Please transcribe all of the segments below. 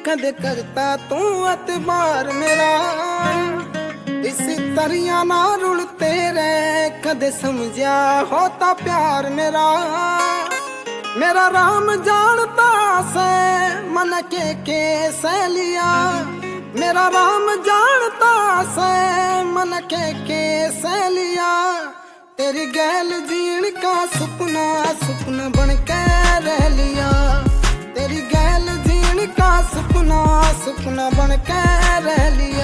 कदे करता तू एतबार मेरा, इसी तरिया ना रुलते रहे कदे समझा होता प्यार मेरा। मेरा राम जानता से मन के सैलिया, मेरा राम जानता से मन के सैलिया। तेरी गैल जीण का सुपना सुपना बन के रह लिया, तेरी गैल जीण का सुपना सुपना बन के रह लिया।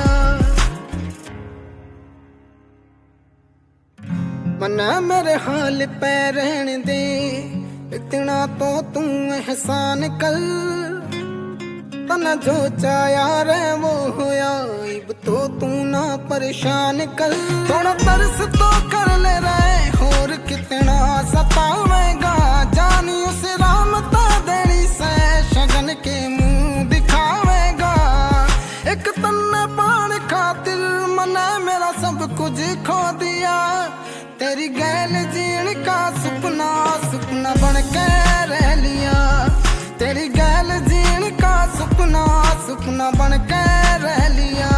मना मेरे हाल पे रहने दे, इतना तो तू एहसान कर। तना जो चाया रे वो होया, इब तो तू ना परेशान कर। थोड़ा तरस तो कर ले रहे, और कितना सतावेगा। जानी उस रामता देनी से शगन के मुंह दिखावेगा। एक तन्ने पान खातिर मना मेरा सब कुछ खो दिया। तेरी गैल जीण का सुपना सुपना बन के रह लिया, तेरी गैल जीण का सुपना सुपना बन के रह लिया।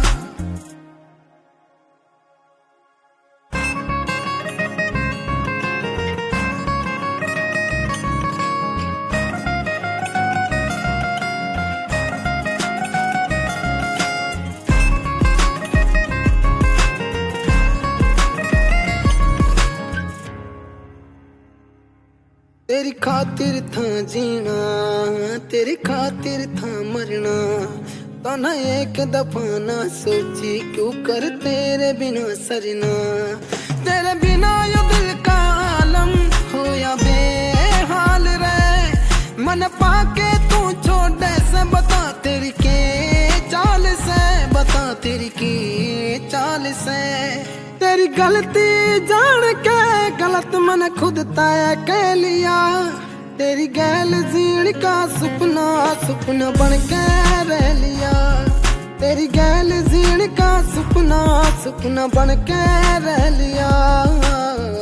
तेरी खातिर था जीना, तेरी खातिर था मरना। तो न एक दफा ना सोची क्यों कर तेरे बिना सरना। तेरे बिना यो दिल का आलम होया बेहाल रे। मन पाके तू छोड़े से बता तेरी के चाल से, बता तेरी के चाल से। तेरी गलती जान के गलत मन खुद तय कह लिया। तेरी गैल जीण का सुपना सुपना बन के रह लिया, तेरी गैल जीण का सुपना सुपना बन के रह लिया।